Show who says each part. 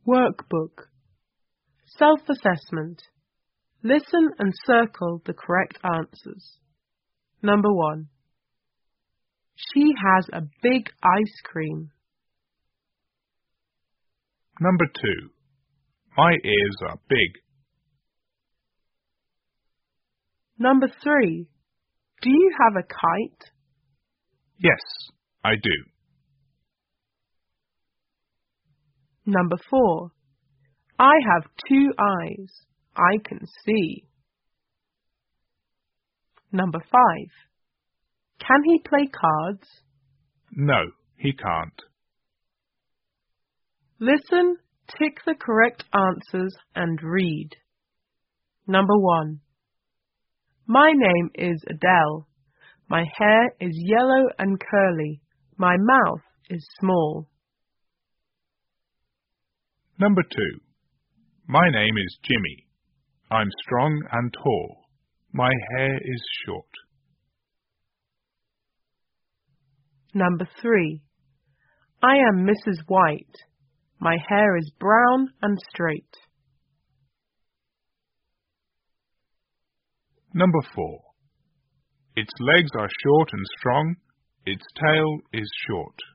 Speaker 1: Workbook. Self-assessment. Listen and circle the correct answers. Number 1. She has a big ice cream.
Speaker 2: Number 2. My ears are big.
Speaker 1: Number 3. Do you have a kite?
Speaker 2: Yes, I do.
Speaker 1: Number 4. I have 2 eyes. I can see. Number 5. Can he play cards?
Speaker 2: No, he can't.
Speaker 1: Listen, tick the correct answers and read. Number 1. My name is Adele. My hair is yellow and curly. My mouth is small.
Speaker 2: Number 2. My name is Jimmy. I'm strong and tall. My hair is short.
Speaker 1: Number 3. I am Mrs. White. My hair is brown and straight.
Speaker 2: Number 4. Its legs are short and strong. Its tail is short.